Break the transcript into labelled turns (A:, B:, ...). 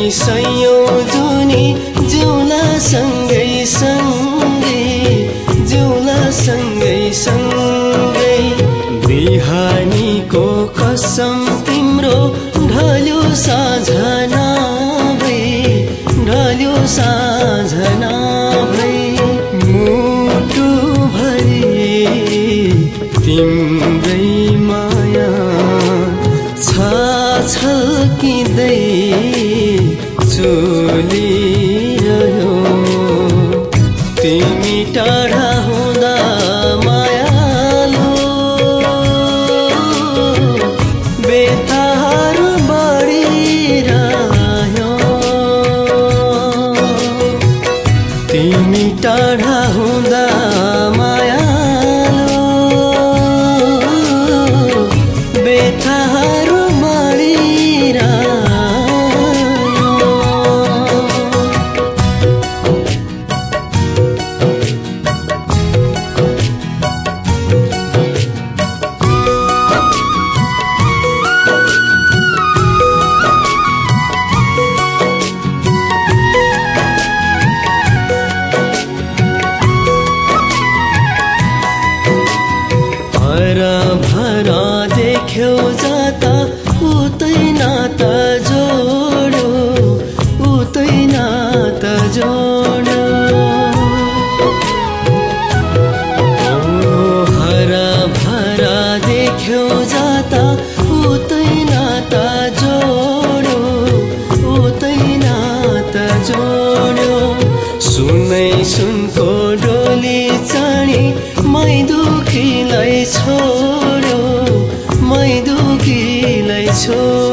A: सयौं जुनी जिउला सँगै सँगै जिउला सँगै सँगै बिहानीको कसम तिम्रो ढल्यो साझना भई ढल्यो साझना भई मुटु भरि तिम्रै माया छल्किँदै चुलिरह्यो तिमी टाढा हुँदा मायालु बेतार बढिरह्यो तिमी टाढा हुँदा मायालु बेतार भरा देख्यौ जाता उतै नाता जोड्यो उतै नाता जोड्यो हरा भरा देख्यौ जाता उतै नाता जोड्यो उतै नाता जोड्यो सुनै सुनको डोली चाँडी मै दुखीलाई छोड्यो मै दुखीलाई छोड्यो